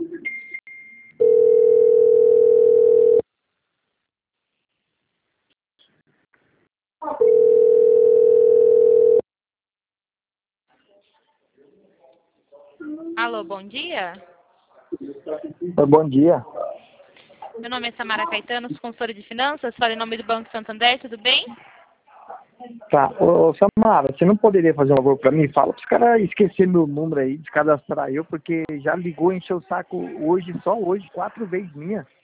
Alô, bom dia. Bom dia. Meu nome é Samara Caetano, sou consultora de finanças, falo em nome do Banco Santander, tudo bem? Tá. Ô, Samara, você não poderia fazer um favor pra mim? Fala pros caras esquecer meu número aí, descadastrar eu, porque já ligou, encheu o saco hoje, só hoje, 4 vezes minha.